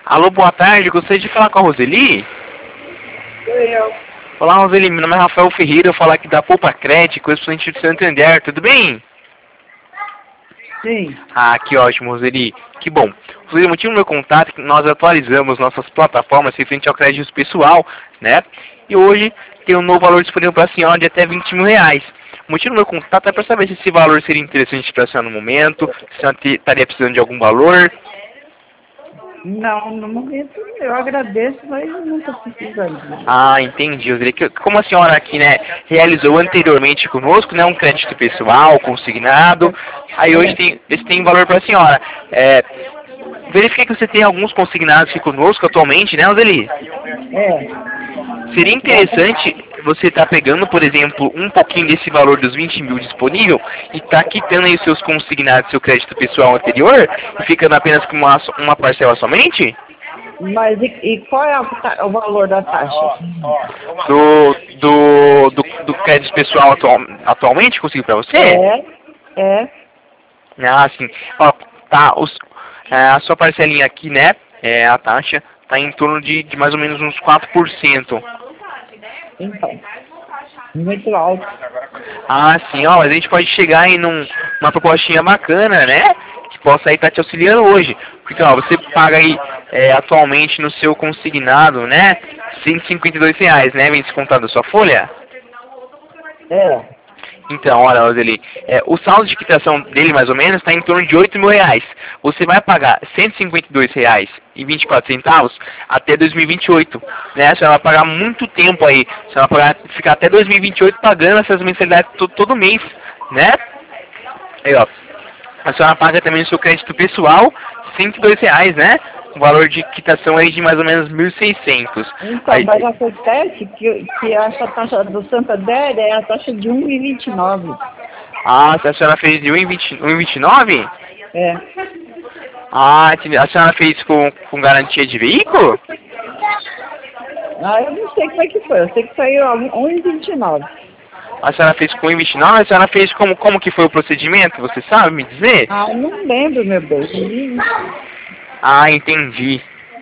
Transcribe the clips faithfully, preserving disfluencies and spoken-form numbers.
Alô, boa tarde. Gostaria de falar com a Roseli? Sou eu. Olá, Roseli. Meu nome é Rafael Ferreira. Eu falo aqui da Poupa Crédito, correspondente de Santander. Tudo bem? Sim. Ah, que ótimo, Roseli. Que bom. Roseli, o motivo do meu contato é que nós atualizamos nossas plataformas referente ao crédito pessoal, né? E hoje tem um novo valor disponível para a senhora de até vinte mil reais. O motivo do meu contato é para saber se esse valor seria interessante para a senhora no momento, se a senhora te- estaria precisando de algum valor. Não, no momento eu agradeço, mas não estou precisando. Ah, entendi, Roseli. Que- Como a senhora aqui, né, realizou anteriormente conosco, né, um crédito pessoal, consignado, aí hoje tem, esse tem valor para a senhora. É, verifiquei que você tem alguns consignados aqui conosco atualmente, né, Roseli? É. Seria interessante você estar pegando, por exemplo, um pouquinho desse valor dos vinte mil disponível e estar quitando aí os seus consignados, seu crédito pessoal anterior, e ficando apenas com uma, uma parcela somente? Mas e, e qual é a ta- o valor da taxa? Do, do, do, do crédito pessoal atual, atualmente, consigo para você? É, é. Ah, sim. Ó, tá, os, é, a sua parcelinha aqui, né, é, a taxa, tá em torno de, de mais ou menos uns quatro por cento. Então, muito alto. Ah, sim, ó, mas a gente pode chegar aí num, numa propostinha bacana, né? Que possa aí estar te auxiliando hoje. Porque, ó, você paga aí é, atualmente no seu consignado, né? cento e cinquenta e dois reais, né? Vem descontado da sua folha. É. Então, olha, Roseli, é, o saldo de quitação dele, mais ou menos, está em torno de oito mil reais. Você vai pagar cento e cinquenta e dois reais e vinte e quatro centavos até dois mil e vinte e oito, né? Você vai pagar muito tempo aí. Você vai pagar, ficar até dois mil e vinte e oito pagando essas mensalidades to, todo mês, né? Aí, ó, a senhora paga também o seu crédito pessoal, cento e dois reais, né? O valor de quitação aí de mais ou menos mil e seiscentos. Então, Aí, mas acontece que, que essa taxa do Santander é a taxa de um vírgula vinte e nove. ah, se a senhora fez de um vírgula vinte e nove? É. Ah, entendi. A senhora fez com, com garantia de veículo? Ah, eu não sei como é que foi. Eu sei que saiu a um vírgula vinte e nove. A senhora fez com um vírgula vinte e nove? A senhora fez como, como que foi o procedimento? Você sabe me dizer? Ah, eu não lembro, meu bem. Ah, entendi.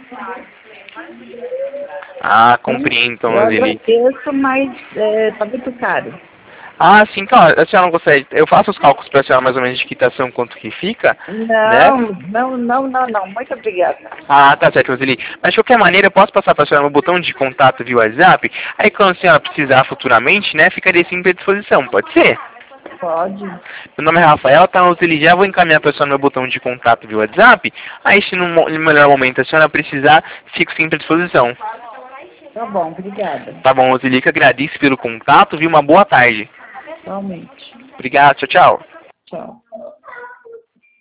Ah, compreendo, então, Eu Roseli. agradeço, mas é, tá muito caro. Ah, sim, então, a senhora não consegue... Eu faço os cálculos para a senhora mais ou menos de quitação, quanto que fica, né? Não, não, não, não, não. Muito obrigada. Ah, tá certo, Roseli. Mas de qualquer maneira, eu posso passar para a senhora no botão de contato via WhatsApp? Aí quando a senhora precisar futuramente, né, ficaria sempre à disposição, pode ser? Pode. Meu nome é Rafael, tá, Roseli? Já vou encaminhar para a senhora no botão de contato via WhatsApp. Aí se no, mo- no melhor momento a senhora precisar, fico sempre à disposição. Tá bom, obrigada. Tá bom, Roseli, que agradeço pelo contato, viu? Uma boa tarde. Realmente. Obrigado, tchau, tchau. Tchau.